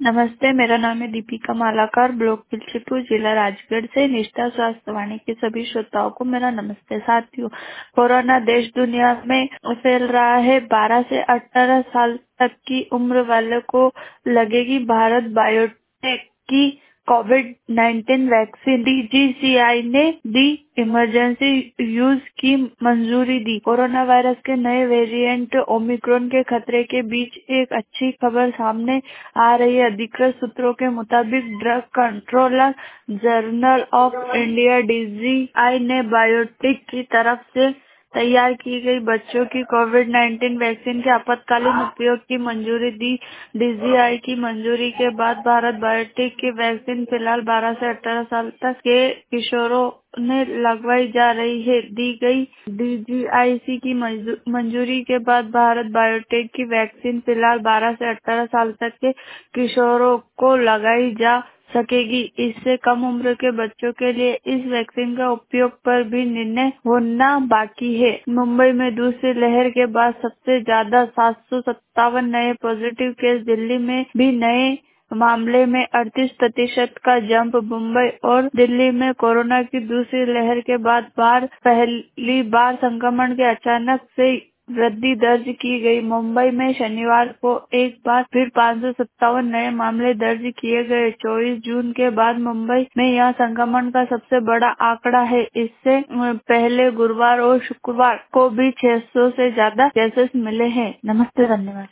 नमस्ते, मेरा नाम है दीपिका मालाकार, ब्लॉक पिलचीपुर, जिला राजगढ़ से। निष्ठा स्वास्थ्य वाणी के सभी श्रोताओं को मेरा नमस्ते। साथियों, कोरोना देश दुनिया में फैल रहा है। 12 से 18 साल तक की उम्र वाले को लगेगी भारत बायोटेक की कोविड-19 वैक्सीन। डीजीसीआई ने दी इमरजेंसी यूज की मंजूरी दी। कोरोना वायरस के नए वेरिएंट ओमिक्रॉन के खतरे के बीच एक अच्छी खबर सामने आ रही है। अधिकृत सूत्रों के मुताबिक drug controller general of India DGCI ने बायोटेक की तरफ से तैयार की गई बच्चों की कोविड-19 वैक्सीन के आपातकालीन उपयोग की मंजूरी दी। डीजीसीआई की मंजूरी के बाद भारत बायोटेक की वैक्सीन फिलहाल 12 से 18 साल तक के किशोरों ने लगवाई जा रही है। दी गई डीजीसीआई की मंजूरी के बाद भारत बायोटेक की वैक्सीन फिलहाल 12 से 18 साल तक के किशोरों को लगाई जा सकेगी। इससे कम उम्र के बच्चों के लिए इस वैक्सीन का उपयोग पर भी निर्णय होना बाकी है। मुंबई में दूसरी लहर के बाद सबसे ज्यादा 757 नए पॉजिटिव केस, दिल्ली में भी नए मामले में 38% का जंप। मुंबई और दिल्ली में कोरोना की दूसरी लहर के बाद पहली बार संक्रमण के अचानक से वृद्धि दर्ज की गई। मुंबई में शनिवार को एक बार फिर 557 नए मामले दर्ज किए गए। 24 जून के बाद मुंबई में यह संक्रमण का सबसे बड़ा आंकड़ा है। इससे पहले गुरुवार और शुक्रवार को भी 600 से ज्यादा केसेस मिले हैं। नमस्ते, धन्यवाद।